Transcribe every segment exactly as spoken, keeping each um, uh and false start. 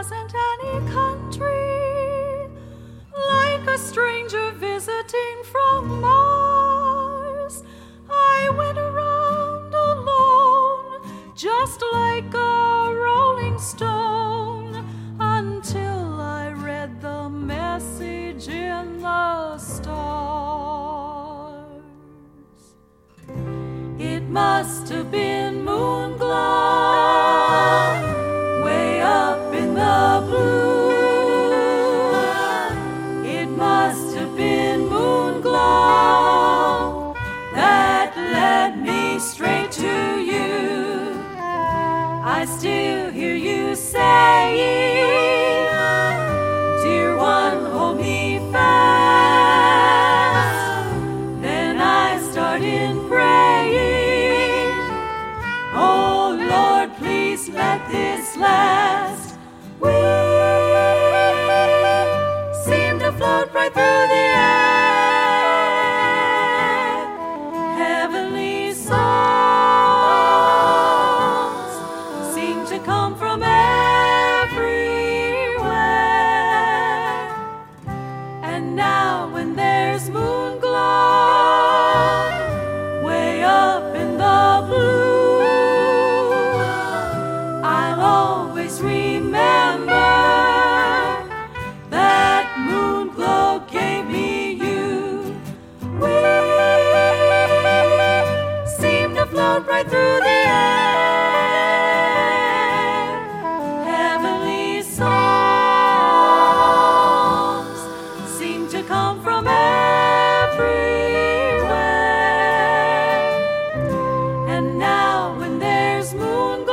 wasn't any country, like a stranger visiting from Mars. I went around alone, just like a rolling stone, until I read the message in the stars. It must have been moon glow, way up in the blue. It must have been moon glow that led me straight to you. I still hear you saying, dear one, hold me fast. Then I started praying, oh Lord, please let this last. We seem to float right through the air. Heavenly songs seem to come from everywhere. And now when there's moon glow, way up in the blue, I'll always remember that moon glow gave me you. We seem to float right through the air. Heavenly songs seem to come from everywhere. And now when there's moon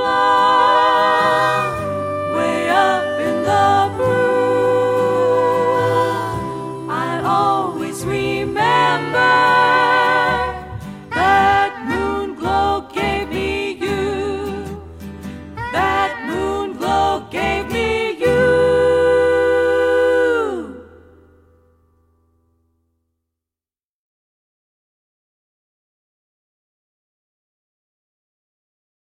glow, way up in the blue, I always remember